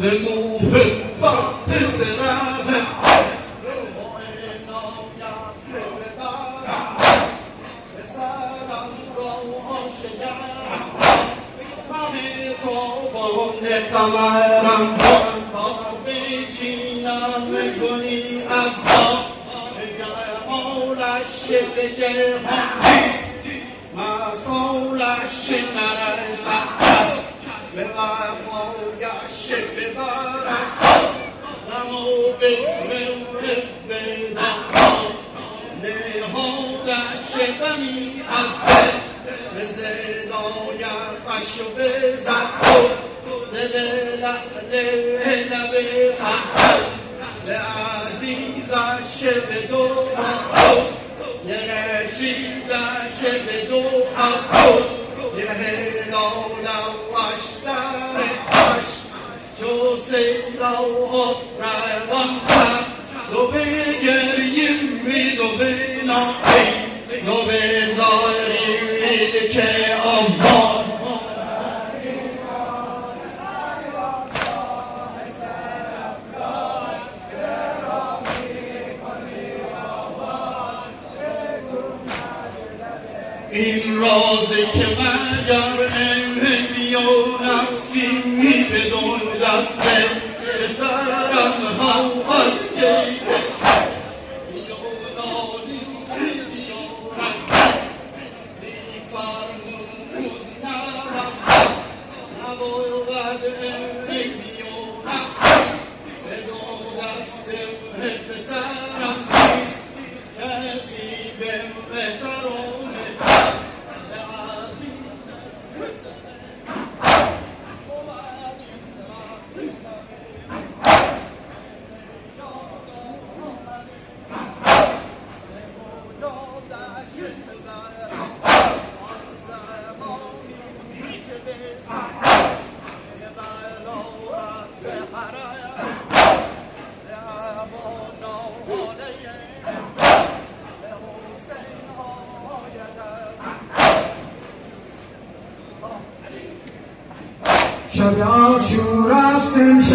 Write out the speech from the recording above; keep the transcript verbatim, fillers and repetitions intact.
قمرم بچینم میکنی از با جمالش به جهانیست مسالش نرسد کس به وفایش ببرش نمو بگرم بدم نهادش غمی از به زردایش و بزد سبلا لب خطر لعزیزش به دو حق لرشیدش به دو حق لهلالوش در عشق چو سیلو روان کرد دو بگریم دو بناهی دو بزارید که آمان این رازه که مگر نمی و نفسی می بدون دسته به سرم هم از که یونانی دیارم دی فرمود نرم نباید نمی و نفسی بدون دسته به سرم نیست کسی به مهترانه شب عاشور است